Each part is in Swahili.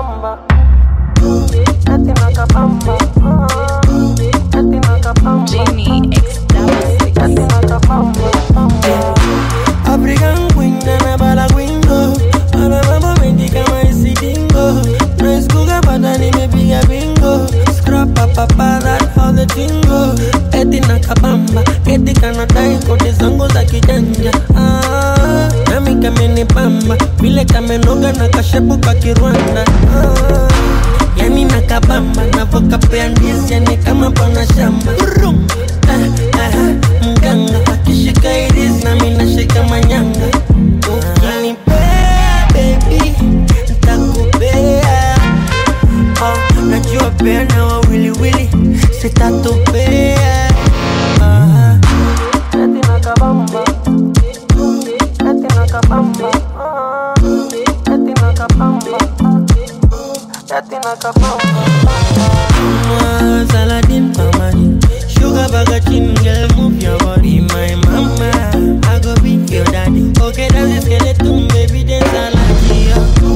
nakabamba, eti nakabamba, eti nakabamba, Genie X66. eti nakabamba. African queen na bala wingo, ana mambo mengi kama isidingo. Nice kuga bada nimepiga bingo. Scrap papa that how the tingo. Eti nakabamba, eti kanadai kote zangu za kijanja. Nami kamenipamba, vile kamenoga na kashepu kakirwanda. Yani nakabamba, navokapea ndizi yani kama bwana shamba. Mganga akishika iris na mina shika manyanga. Ukinipea baby, nitakupea. Najua pea na wawili wili, sitatupea. Eti nakabamba, eti nakabamba, eti nakabamba, eti nakabamba. Saladin Pamani, sugar bagachin, girl move your body. My mama, I go be your daddy. Okay, that's the skeleton, baby, then salad.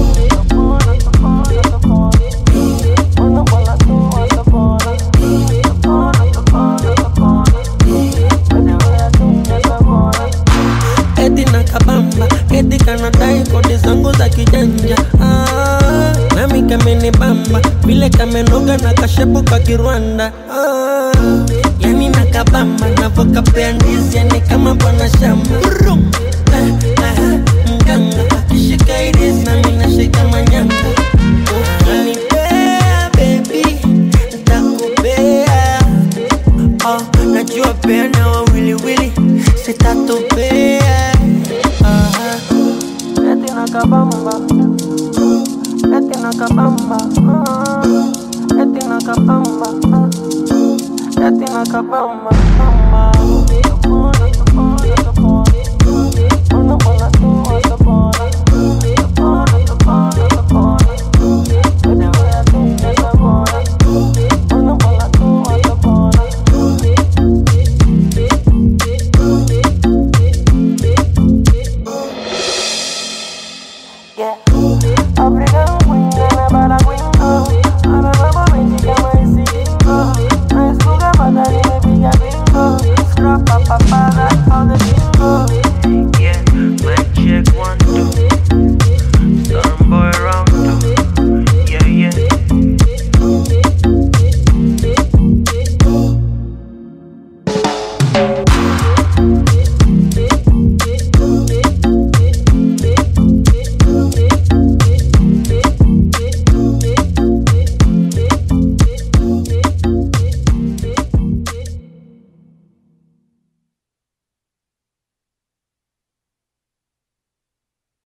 Eti nakabamba, eti kanadai kote zangu za kijanja. Nami kamenibamba, vile kamenoga na kashepu kakirwanda. Yani nakabamba, navokapea ndizi yani kama bwana shamba. Mganga akishika iris na mina shika manyanga. Ukinipea baby, nitakupea. Najua pea na wawili wili, sitatupea. Eti nakabamba, eti nakabamba, eti nakabamba, eti nakabamba. Yeah, African